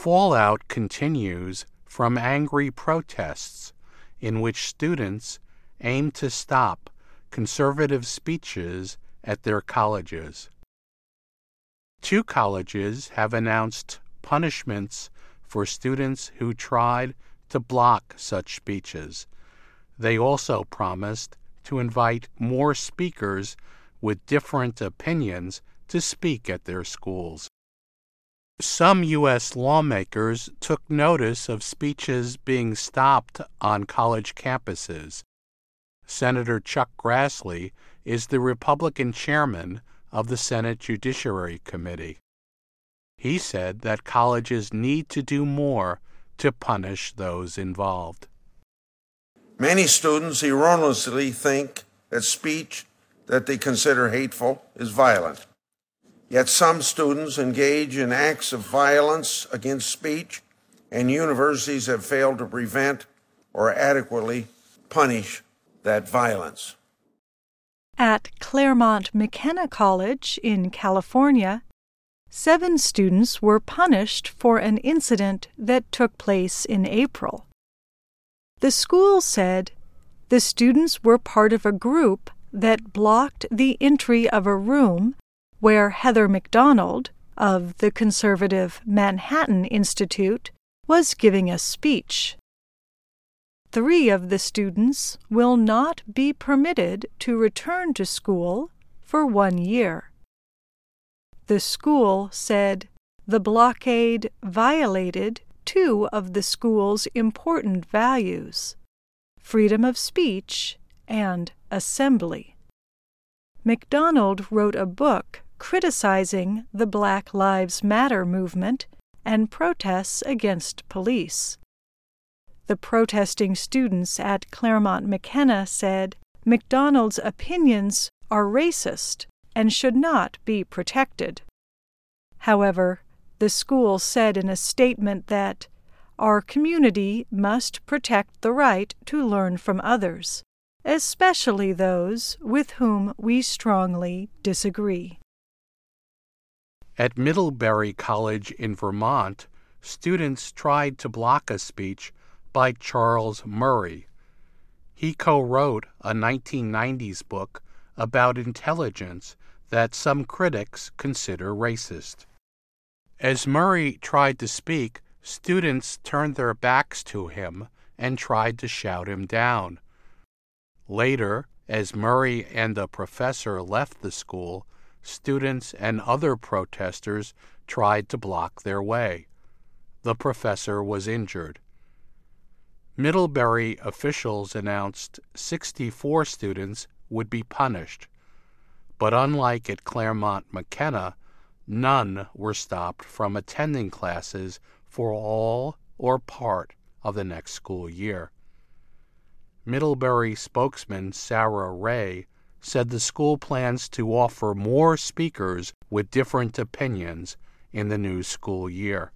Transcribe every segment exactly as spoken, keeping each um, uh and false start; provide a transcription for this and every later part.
fallout continues from angry protests in which students aim to stop conservative speeches at their colleges. Two colleges have announced punishments for students who tried to block such speeches. They also promised to invite more speakers with different opinions to speak at their schools. Some U S lawmakers took notice of speeches being stopped on college campuses. Senator Chuck Grassley is the Republican chairman of the Senate Judiciary Committee. He said that colleges need to do more to punish those involved. Many students erroneously think that speech that they consider hateful is violent. Yet some students engage in acts of violence against speech, and universities have failed to prevent or adequately punish that violence. At Claremont McKenna College in California, seven students were punished for an incident that took place in April. The school said the students were part of a group that blocked the entry of a room where Heather McDonald of the conservative Manhattan Institute was giving a speech. Three of the students will not be permitted to return to school for one year. The school said the blockade violated two of the school's important values: freedom of speech and assembly. McDonald wrote a book criticizing the Black Lives Matter movement and protests against police. The protesting students at Claremont McKenna said McDonald's opinions are racist and should not be protected. However, the school said in a statement that our community must protect the right to learn from others, especially those with whom we strongly disagree. At Middlebury College in Vermont, students tried to block a speech by Charles Murray. He co-wrote a nineteen nineties book about intelligence that some critics consider racist. As Murray tried to speak, students turned their backs to him and tried to shout him down. Later, as Murray and a professor left the school, students and other protesters tried to block their way. The professor was injured. Middlebury officials announced sixty-four students would be punished, but unlike at Claremont McKenna, none were stopped from attending classes for all or part of the next school year. Middlebury spokesman Sarah Ray said the school plans to offer more speakers with different opinions in the new school year.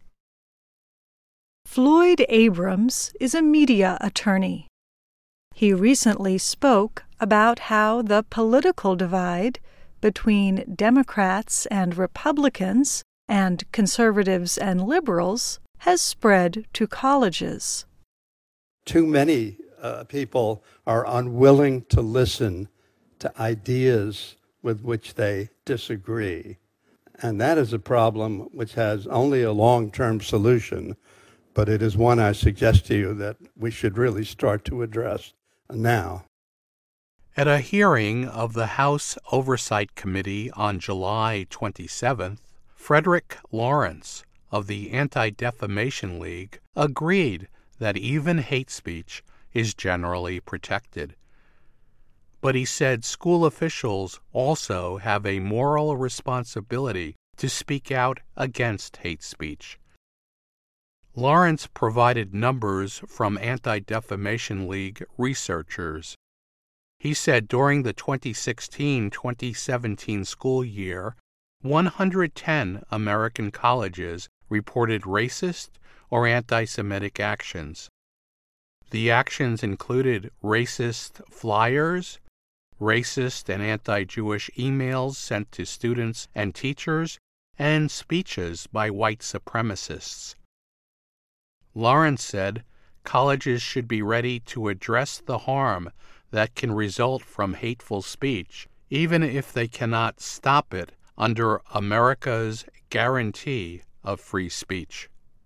Floyd Abrams is a media attorney. He recently spoke about how the political divide between Democrats and Republicans and conservatives and liberals has spread to colleges. Too many uh, people are unwilling to listen to ideas with which they disagree. And that is a problem which has only a long-term solution, but it is one I suggest to you that we should really start to address now. At a hearing of the House Oversight Committee on July twenty-seventh, Frederick Lawrence of the Anti-Defamation League agreed that even hate speech is generally protected. But he said school officials also have a moral responsibility to speak out against hate speech. Lawrence provided numbers from Anti-Defamation League researchers. He said during the twenty sixteen twenty seventeen school year, one hundred ten American colleges reported racist or anti-Semitic actions. The actions included racist flyers, racist and anti-Jewish emails sent to students and teachers, and speeches by white supremacists. Lawrence said colleges should be ready to address the harm that can result from hateful speech, even if they cannot stop it under America's guarantee of free speech.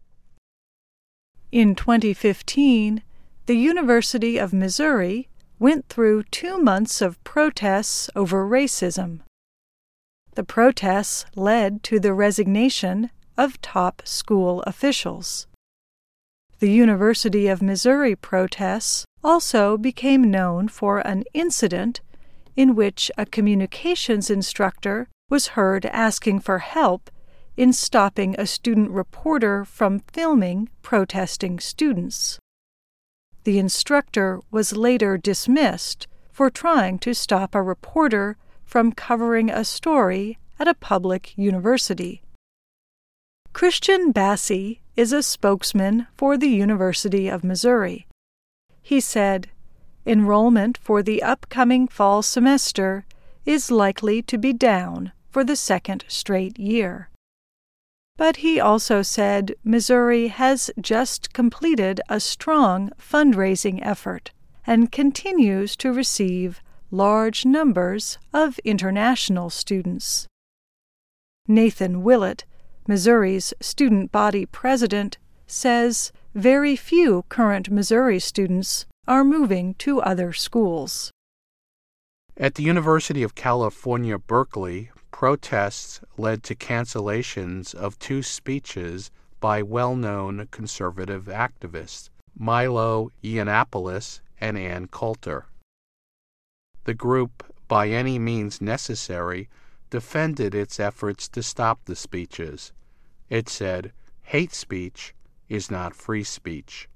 In twenty fifteen, the University of Missouri went through two months of protests over racism. The protests led to the resignation of top school officials. The University of Missouri protests also became known for an incident in which a communications instructor was heard asking for help in stopping a student reporter from filming protesting students. The instructor was later dismissed for trying to stop a reporter from covering a story at a public university. Christian Bassey is a spokesman for the University of Missouri. He said, "Enrollment for the upcoming fall semester is likely to be down for the second straight year." But he also said Missouri has just completed a strong fundraising effort and continues to receive large numbers of international students. Nathan Willett, Missouri's student body president, says very few current Missouri students are moving to other schools. At the University of California, Berkeley, protests led to cancellations of two speeches by well-known conservative activists, Milo Yiannopoulos and Ann Coulter. The group, by any means necessary, defended its efforts to stop the speeches. It said, hate speech is not free speech.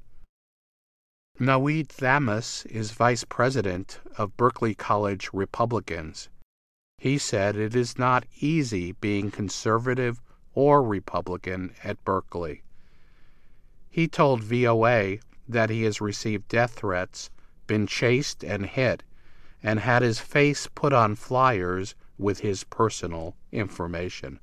Noeed Thamus is vice president of Berkeley College Republicans. He said it is not easy being conservative or Republican at Berkeley. He told V O A that he has received death threats, been chased and hit, and had his face put on flyers with his personal information.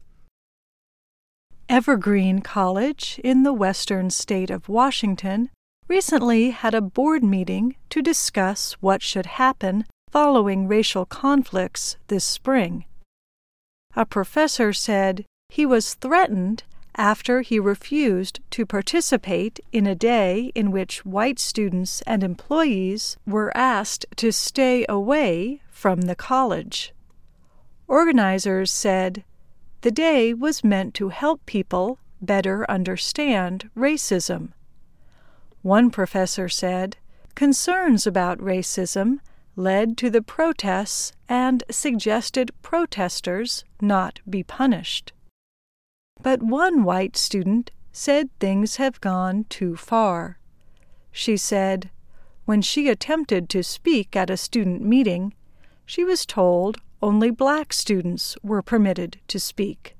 Evergreen College in the western state of Washington recently had a board meeting to discuss what should happen following racial conflicts this spring. A professor said he was threatened after he refused to participate in a day in which white students and employees were asked to stay away from the college. Organizers said the day was meant to help people better understand racism. One professor said concerns about racism led to the protests and suggested protesters not be punished. But one white student said things have gone too far. She said, when she attempted to speak at a student meeting, she was told only black students were permitted to speak.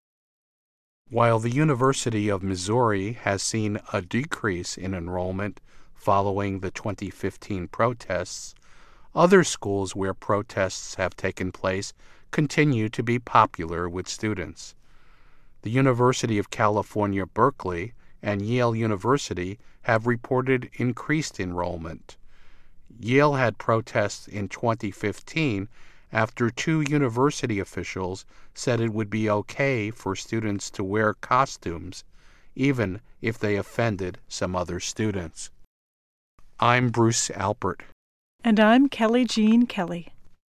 While the University of Missouri has seen a decrease in enrollment following the twenty fifteen protests, other schools where protests have taken place continue to be popular with students. The University of California, Berkeley, and Yale University have reported increased enrollment. Yale had protests in twenty fifteen after two university officials said it would be okay for students to wear costumes, even if they offended some other students. I'm Bruce Alpert. And I'm Kelly Jean Kelly.